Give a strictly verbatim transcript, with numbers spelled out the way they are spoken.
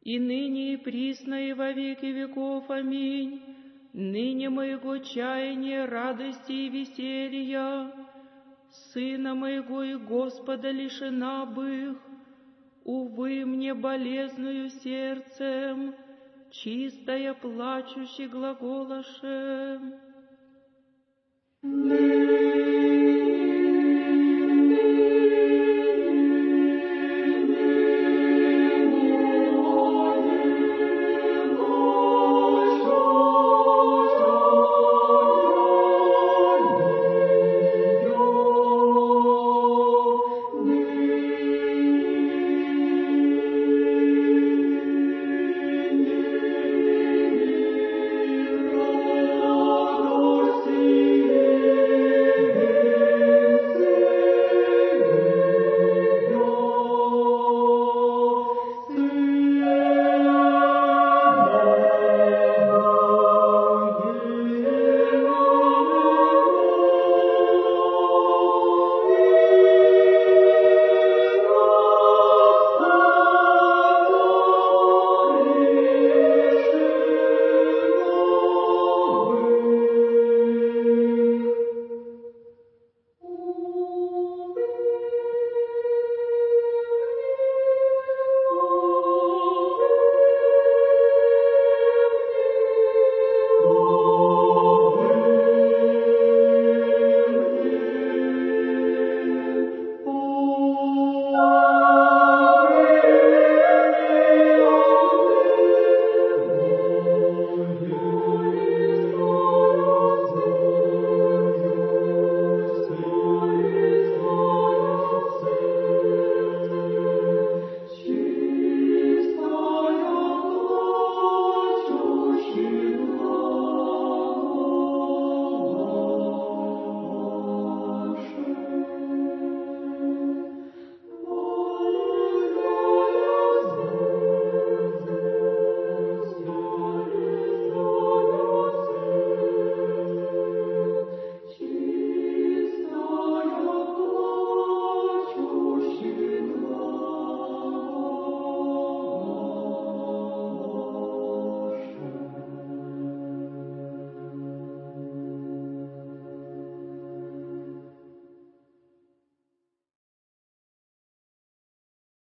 и ныне и присно и во веки веков. Аминь. Ныне моего чаяния, радости и веселья, Сына моего и Господа лишена бых, увы, мне болезную сердцем, чистая плачущий глаголаше. Ныне